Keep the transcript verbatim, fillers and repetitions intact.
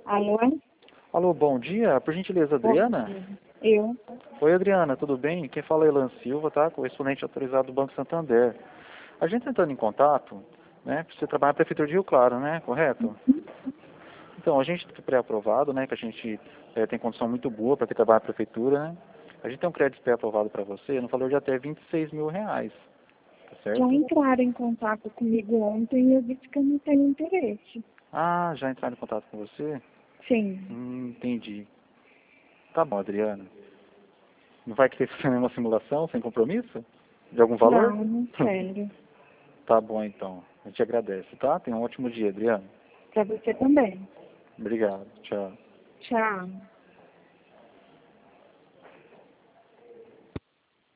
Alô? Alô, bom dia. Por gentileza, Adriana? Bom dia. Eu. Oi, Adriana, tudo bem? Quem fala é Elan Silva, tá? Correspondente autorizado do Banco Santander. A gente tá entrando em contato, né? Você trabalha na Prefeitura de Rio Claro, né? Correto? Então, a gente está pré-aprovado, né? Que a gente é, tem condição muito boa para ter trabalho na Prefeitura, né? A gente tem um crédito pré-aprovado para você no valor de até vinte e seis mil reais, tá Já certo? entraram em contato comigo ontem e eu disse que eu não tenho interesse. Ah, já entraram em contato com você? Sim. Hum, entendi. Tá bom, Adriana. Não vai querer fazer nenhuma simulação sem compromisso? De algum valor? Não, não quero. Tá bom, então. A gente agradece, tá? Tenha um ótimo dia, Adriano. Para você também. Obrigado. Tchau. Tchau.